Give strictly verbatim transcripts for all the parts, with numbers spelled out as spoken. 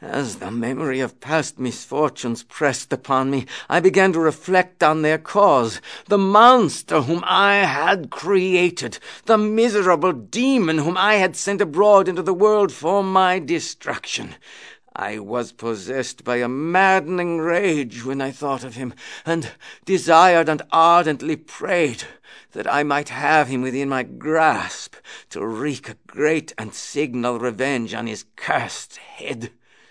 As the memory of past misfortunes pressed upon me, I began to reflect on their cause, the monster whom I had created, the miserable demon whom I had sent abroad into the world for my destruction. I was possessed by a maddening rage when I thought of him, and desired and ardently prayed that I might have him within my grasp to wreak a great and signal revenge on his cursed head.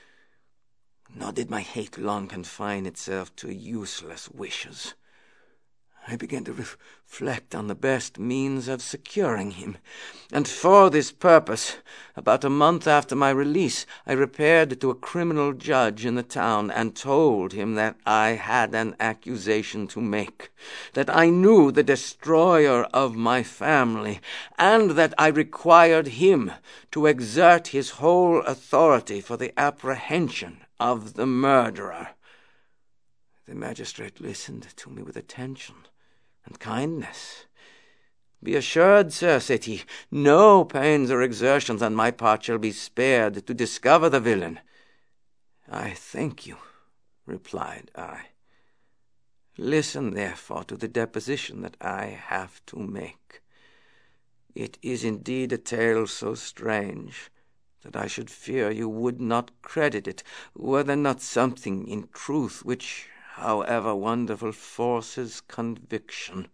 Nor did my hate long confine itself to useless wishes. I began to reflect on the best means of securing him, and for this purpose, about a month after my release, I repaired to a criminal judge in the town and told him that I had an accusation to make, that I knew the destroyer of my family, and that I required him to exert his whole authority for the apprehension of the murderer. The magistrate listened to me with attention and kindness. "Be assured, sir," said he, "no pains or exertions on my part shall be spared to discover the villain." "I thank you," replied I. "Listen, therefore, to the deposition that I have to make. It is indeed a tale so strange that I should fear you would not credit it, were there not something in truth which, however wonderful, forces conviction.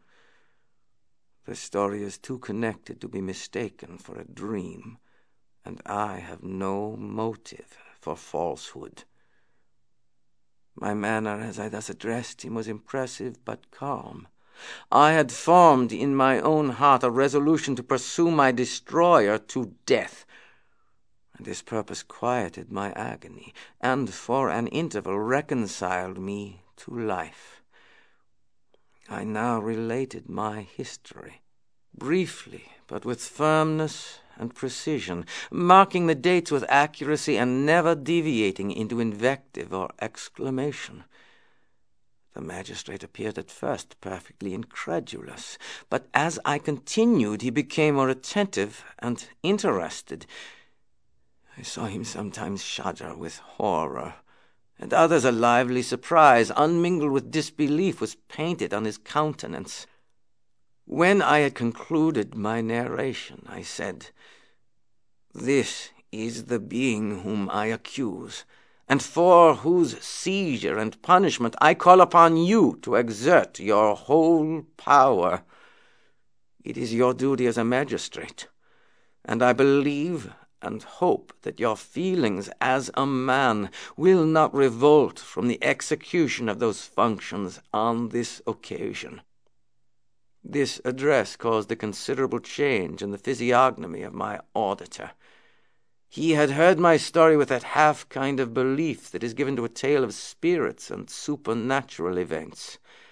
The story is too connected to be mistaken for a dream, and I have no motive for falsehood." My manner as I thus addressed him was impressive but calm. I had formed in my own heart a resolution to pursue my destroyer to death, and this purpose quieted my agony, and for an interval reconciled me to life. I now related my history, briefly, but with firmness and precision, marking the dates with accuracy and never deviating into invective or exclamation. The magistrate appeared at first perfectly incredulous, but as I continued he became more attentive and interested. I saw him sometimes shudder with horror, and others a lively surprise, unmingled with disbelief, was painted on his countenance. When I had concluded my narration, I said, "This is the being whom I accuse, and for whose seizure and punishment I call upon you to exert your whole power. It is your duty as a magistrate, and I believe and hope that your feelings as a man will not revolt from the execution of those functions on this occasion." This address caused a considerable change in the physiognomy of my auditor. He had heard my story with that half kind of belief that is given to a tale of spirits and supernatural events.